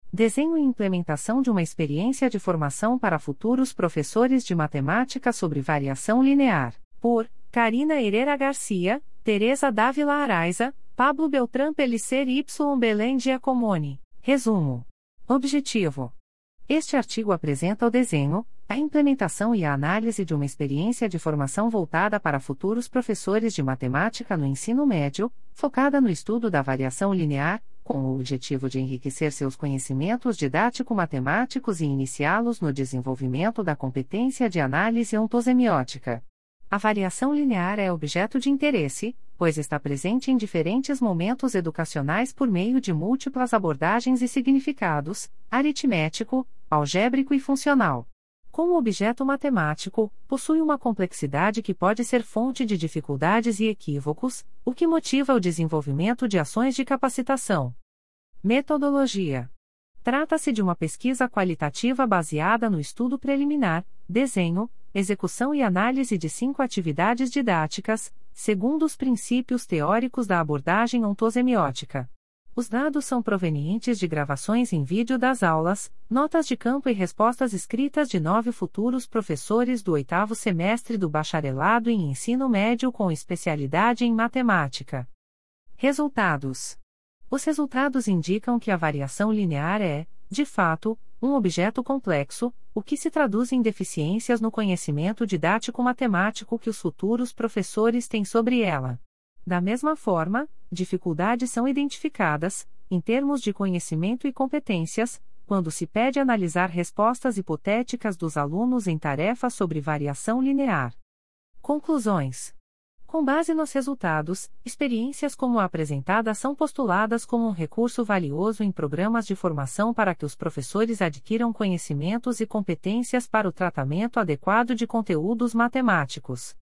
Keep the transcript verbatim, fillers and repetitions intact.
Desenho e implementação de uma experiência de formação para futuros professores de matemática sobre variação linear, por Carina Herrera Garcia, Teresa Dávila Araiza, Pablo Beltrán Pellicer y Belém Giacomoni. Resumo. Objetivo. Este artigo apresenta o desenho, a implementação e a análise de uma experiência de formação voltada para futuros professores de matemática no ensino médio, focada no estudo da variação linear, com o objetivo de enriquecer seus conhecimentos didático-matemáticos e iniciá-los no desenvolvimento da competência de análise ontosemiótica. A variação linear é objeto de interesse, pois está presente em diferentes momentos educacionais por meio de múltiplas abordagens e significados, aritmético, algébrico e funcional. Como objeto matemático, possui uma complexidade que pode ser fonte de dificuldades e equívocos, o que motiva o desenvolvimento de ações de capacitação. Metodologia. Trata-se de uma pesquisa qualitativa baseada no estudo preliminar, desenho, execução e análise de cinco atividades didáticas, segundo os princípios teóricos da abordagem ontosemiótica. Os dados são provenientes de gravações em vídeo das aulas, notas de campo e respostas escritas de nove futuros professores do oitavo semestre do bacharelado em ensino médio com especialidade em matemática. Resultados. Os resultados indicam que a variação linear é, de fato, um objeto complexo, o que se traduz em deficiências no conhecimento didático-matemático que os futuros professores têm sobre ela. Da mesma forma, dificuldades são identificadas, em termos de conhecimento e competências, quando se pede analisar respostas hipotéticas dos alunos em tarefas sobre variação linear. Conclusões. Com base nos resultados, experiências como a apresentada são postuladas como um recurso valioso em programas de formação para que os professores adquiram conhecimentos e competências para o tratamento adequado de conteúdos matemáticos.